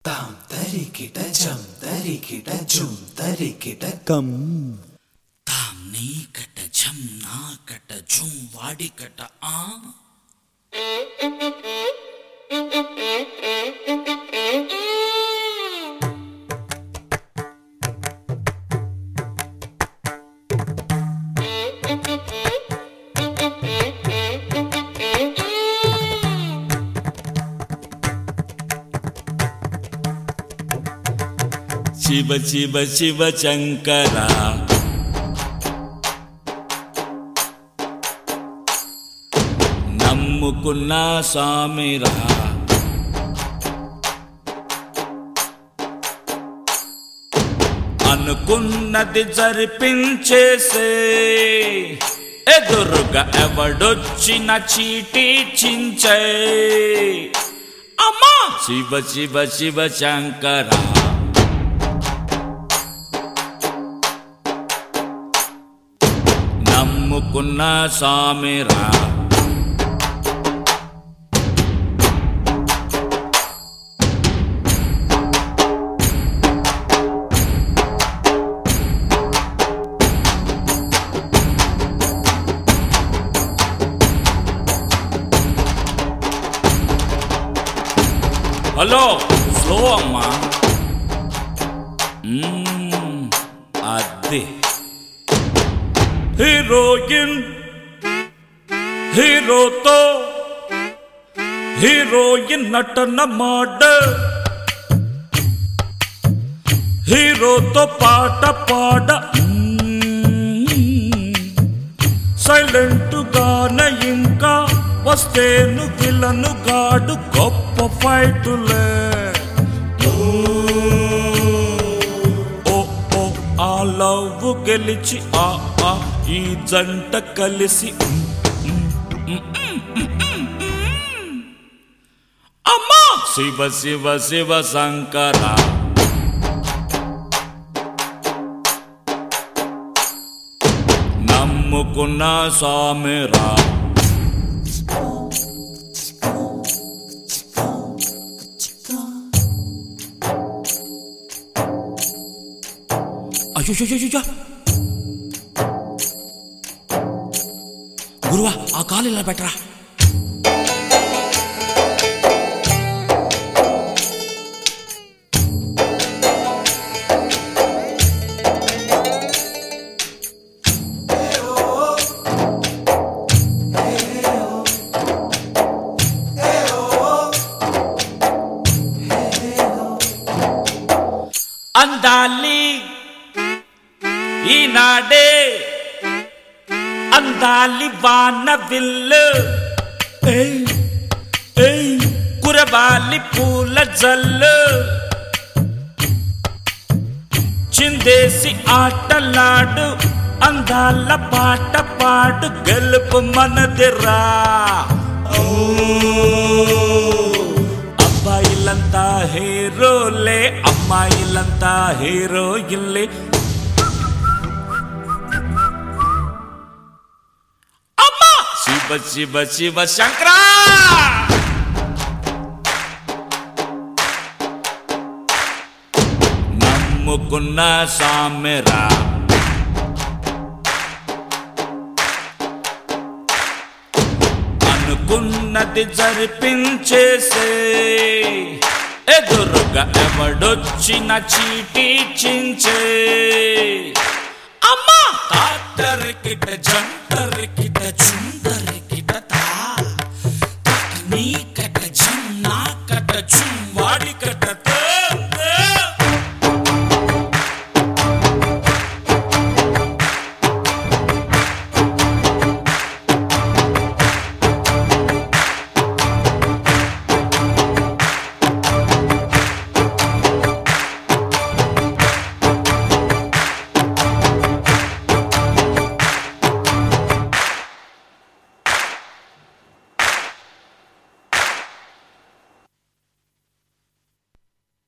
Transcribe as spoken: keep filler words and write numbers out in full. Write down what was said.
తాం తరికిట జం తరికిట జుం తరికిట కం తాం నీకట జం నాకట జుం వాడికట ఆ శివ శివ శివ శంకర నమ్ముకున్న స్వామిరా అనుకున్నది జరిపించేసే ఎదురుగా ఎవడొచ్చిన చీటీ చించే అమ్మా శివ శివ శివ శంకర నమ్ముకున్న స్వామిరా హలో స్లో అమ్మా అదే హీరోయిన్ హీరోతో హీరోయిన్ నటన మాడ హీరోతో పాట పాడ సైలెంట్ గానే ఇంకా వస్తేను విలను గాడు గొప్ప ఫైటులే ఓ ఓ ఆ లవ్ గెలిచి ఆ ఆ ఈ జంట కలిసి అమ్మా శివ శివ శివ శంకర నమ్ముకున్న స్వామిరా అయ్యో గురువా ఆ కాలు ఇలా పెట్టరా అందాలి ఈనాడే అందాలి వాన విల్లు కురవాలి పూల జల్లు చిందేసి ఆటలాడు అందాల పాట పాడు గెలుపు మనదిరా అబ్బాయిలంతా హీరోలే అమ్మాయిలంతా హీరోయిన్లే అమ్మా శివ శివ శివ శంకర నమ్ముకున్న స్వామిరా అనుకున్నది జరిపించేసే ఎదురుగా ఎవడొచ్చిన చీటీ చించే అమ్మా తాతరికిట జంటరికిట చుం